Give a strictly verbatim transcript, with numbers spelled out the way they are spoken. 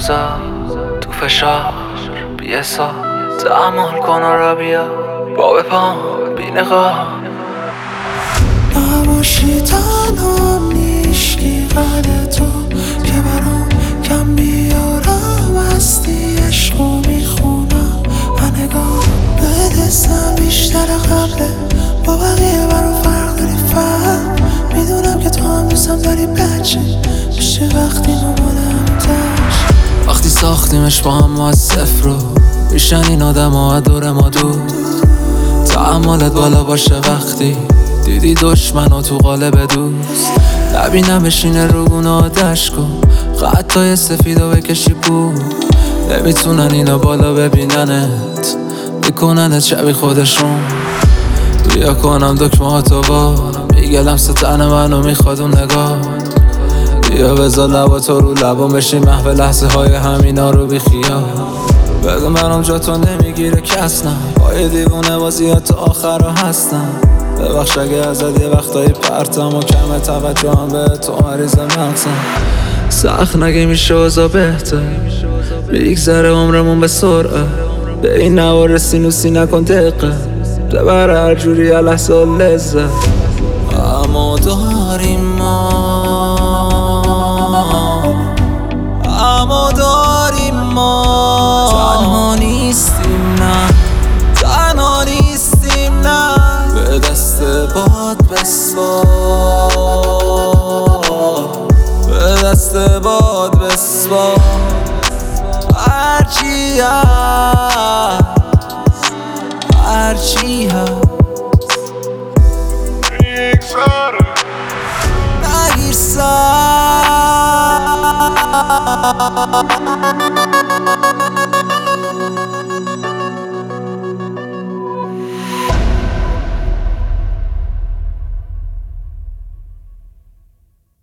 روزا تو فشار بی حساب تحمل کن و را بیا با بپام بی نقاب نباشی تنها نیشکی قدر تو که برام کم بیارم هستی عشقو میخونم نگاه به دستم بیشتر قبله با بقیه برام فرق داری فهم میدونم که تو هم دوستم داری بچه میشه وقتی مامانم تش وقتی ساختیمش با هم ما از صفر رو میشن این آدم ها دور ما دور تحملت بالا باشه وقتی دیدی دشمن و تو قالب دوست نبینم بشینه روگونه آتش کن خطای سفید و بکشی بود نمیتونن اینا بالا ببیننت میکننت شبی خودشون بیا کنم دکمه ها تو با میگلم ستن منو میخواد اون نگاه بیا بذار لبا تو رو لبا بشی محو لحظه های همینا رو بی خیال بگم منم جا تو نمیگیره کس نه پای دیوونه بازیات تا آخر رو هستم ببخش اگه ازت یه وقتایی پرتم و کم توجه هم به تو مریض مغزم سخت نگه میشه اوضا بهتر میگذره عمرمون به سرعه به این نوارسی نوسی نکن دقه ببر هر جوری لحظه لذت اما داریم ما اما داریم ما تنها نیستیم نه تنها نیستیم نه به دست باد بسپار به دست باد بسپار هرچی هست هرچی هست نگیر سر